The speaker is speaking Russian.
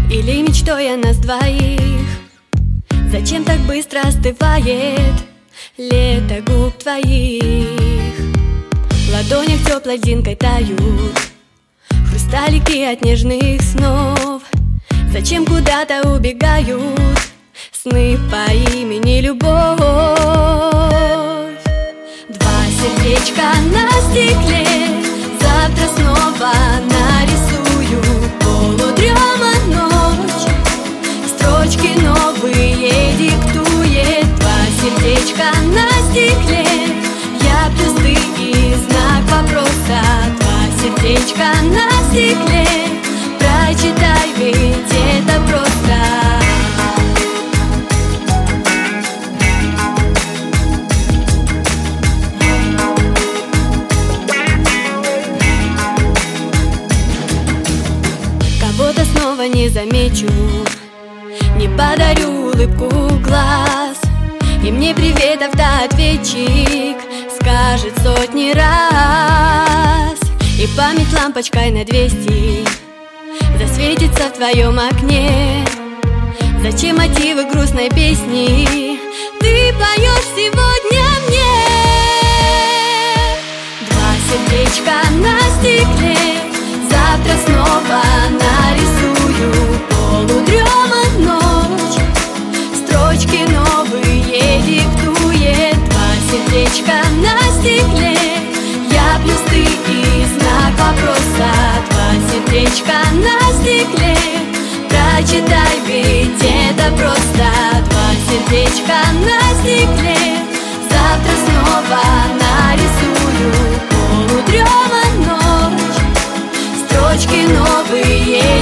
Или мечтой о нас двоих? Зачем так быстро остывает лето губ твоих? В ладонях теплой льдинкой тают хрусталики от нежных снов. Зачем куда-то убегают сны по имени любовь? Два сердечка на стекле, завтра снова нарисую. Полудрема ночь, строчки новые диктует. Два сердечка на стекле, я плюс ты и знак вопроса. Два сердечка на стекле, прочитай, ведь это просто. Кого-то снова не замечу, не подарю улыбку глаз, и мне привет автоответчик скажет сотни раз. И память лампочкой на 200 засветится в твоем окне. Зачем мотивы грустной песни ты поешь сегодня мне? Два сердечка на стекле, завтра снова нарисую. Полудрема ночь, строчки новые диктует. Два сердечка на стекле, я плюс ты и знак вопроса. Два сердечка на стекле, прочитай, ведь это просто. Два сердечка на стекле, завтра снова нарисую. Полудрема ночь, строчки новые